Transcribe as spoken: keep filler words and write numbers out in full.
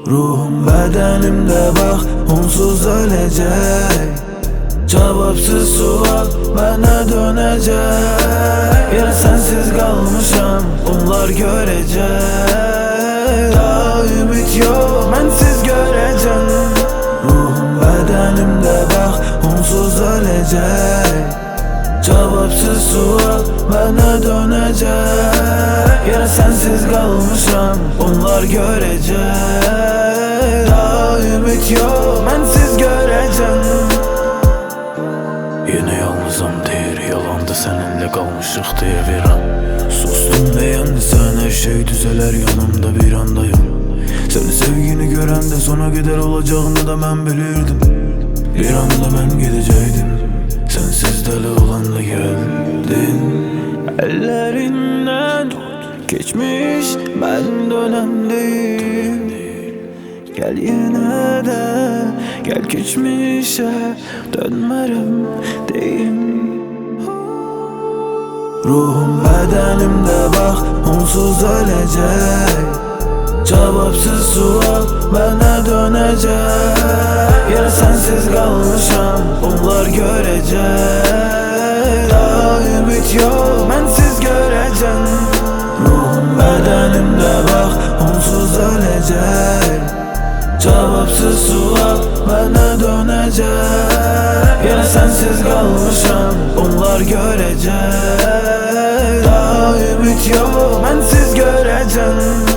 Ruhum bedenimde bak onsuz ölecek. Cevapsız sual bana dönecek. Yine sensiz kalmışam onlar görecek. Daha ümit yok bensiz göreceğim. Ruhum bedenimde bak onsuz ölecek. Cevapsız sual bana dönecek. Yine sensiz kalmışam onlar görecek. Daha ümit yok bensiz göreceğim. Yine yalnızam deyir yalandı seninle kalmışık diye bir an. Sustum beğendi sen her şey düzeler yanımda bir andayım. Seni sevgini gören de sona gider olacağını da ben bilirdim. Bir anda ben gideceydim, sensiz deli olan da geldin. Ellerinden geçmiş ben dönem değil. Gel yine de gel geçmişe dönmerim deyim. Ruhum bedenimde bak onsuz ölecek. Cevapsız sual bana dönecek. Yine sensiz kalmışam onlar görecek. Daha ümit yok bensiz göreceğim. Ruhum bedenimde bak onsuz ölecek. Cevapsız sual bana dönecek. Yine sensiz kalmışam onlar görecek. Daha ümit yok bensiz göreceğim.